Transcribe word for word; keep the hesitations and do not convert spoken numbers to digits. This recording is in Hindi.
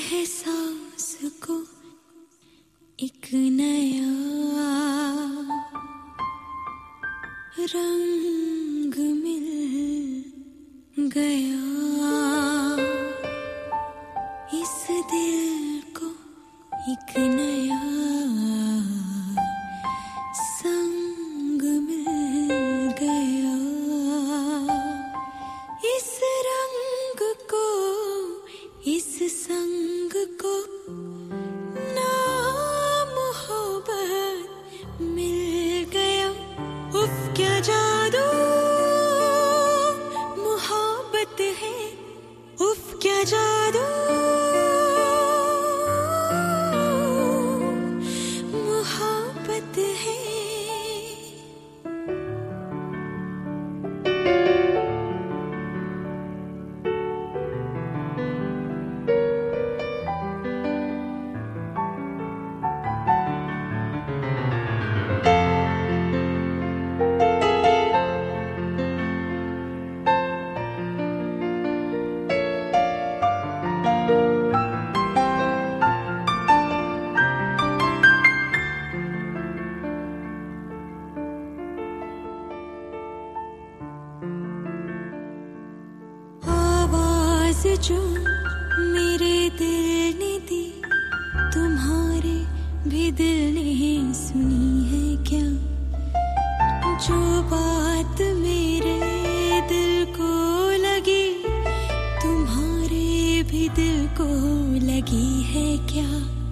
एहसास को एक नया रंग मिल गया, इस दिल को एक नया संग मिल गया, इस रंग को इस संग को नाम मोहब्बत मिल गया। उफ क्या जादू मोहब्बत है, उफ क्या जादू मोहब्बत है। जो मेरे दिल ने दी, तुम्हारे भी दिल ने सुनी है क्या? जो बात मेरे दिल को लगी, तुम्हारे भी दिल को लगी है क्या?